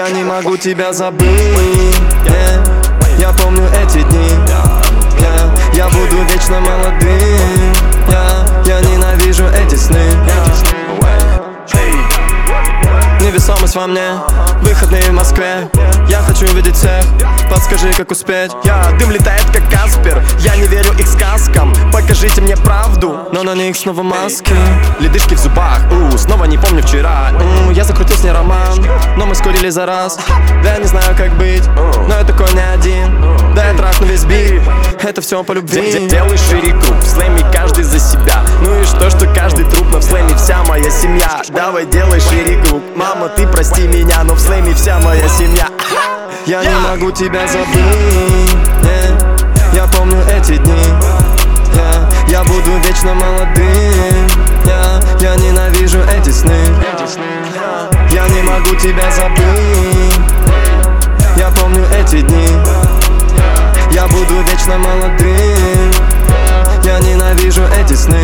Я не могу тебя забыть, я помню эти дни. Я буду вечно молодым. Я ненавижу эти сны. Невесомость во мне, выходные в Москве. Я хочу увидеть всех, подскажи, как успеть. Дым летает, как Каспер, я не верю их сказкам. Покажите мне правду, но на них снова маски. Ледышки в зубах, снова не помню вчера. Я закрутил с ней роман, но мы скурили за раз. Да я не знаю, как быть, но я такой не один. Да я трахну весь бит, это все по любви. Делай шире круг, в слэме каждый за себя. Ну и что каждый труп, но в слэме вся моя семья. Давай делай шире круг, мама, ты прости меня, но в слэме вся моя семья. Я не могу тебя забыть, я помню эти дни. Я буду вечно молодым. Я ненавижу эти сны. Я не могу тебя забыть, я помню эти дни. Я буду вечно молодым. Я ненавижу эти сны.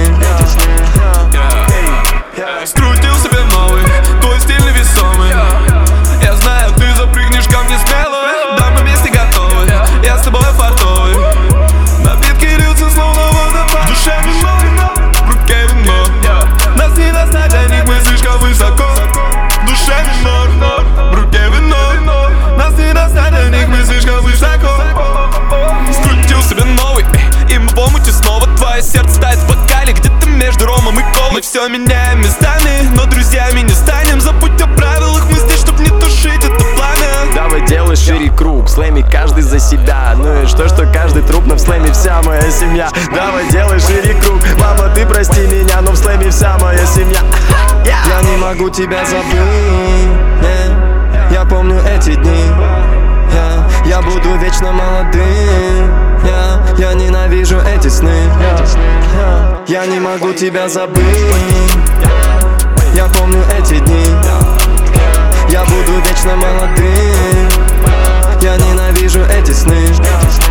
Скрутил себе новый, твой стиль невесомый. Я знаю, ты запрыгнешь ко мне смело. Да, мы вместе готовы, я с тобой фартовый. Напитки льются словно водопад. В душе вино, в руке вино. Нас не достать, до них мы слишком высоко. В душе вино, в руке вино. Нас не достать, до них мы слишком высоко. Скрутил себе новый, и мы в омуте снова. Твое сердце тает в бокале, где-то между ромом и колой. Мы все меняем местами, но друзьями не станем. Забудь о правилах мысли, чтоб не тушить это пламя. Давай делай шире круг, в слэме каждый за себя. Ну и что каждый труп, но в слэме вся моя семья. Давай делай шире круг, мама, ты прости меня, но в слэме вся моя семья. Я не могу тебя забыть, я помню эти дни. Я буду вечно молодым. Я ненавижу эти сны. Я не могу тебя забыть, я помню эти дни. Я буду вечно молодым. Я ненавижу эти сны.